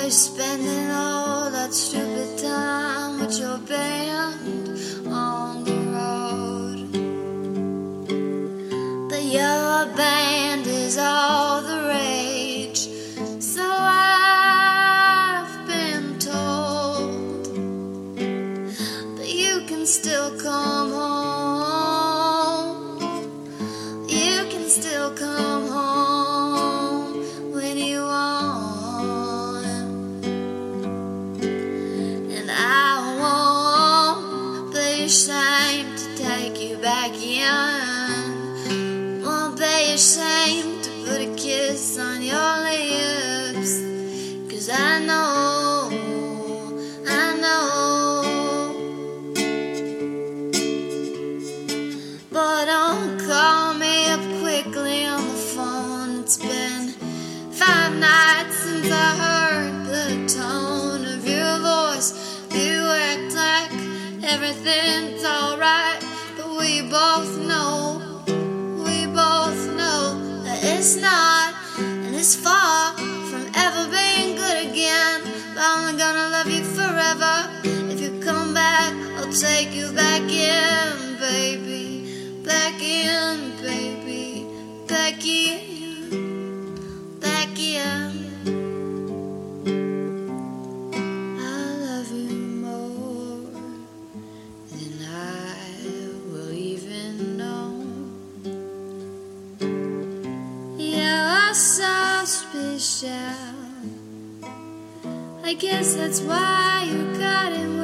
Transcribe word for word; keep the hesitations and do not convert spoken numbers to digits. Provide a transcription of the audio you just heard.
you're spending all that stupid time with your band on the road. But your band is all the rage, so I've been told. But you can still come home. You can still come home when you want. And I won't be ashamed to take you back in. Won't be ashamed to put a kiss on your lips. 'Cause I know, I know. But don't call me up quickly on the phone. It's been five nights since I heard the tone of your voice. You act like everything's alright, but we both know, we both know that it's not, and it's far from ever being good again. But I'm gonna love you forever. If you come back, I'll take you back in, baby. Back in, baby. Back in, back in. I love you more than I will even know. You're so special. I guess that's why you got it.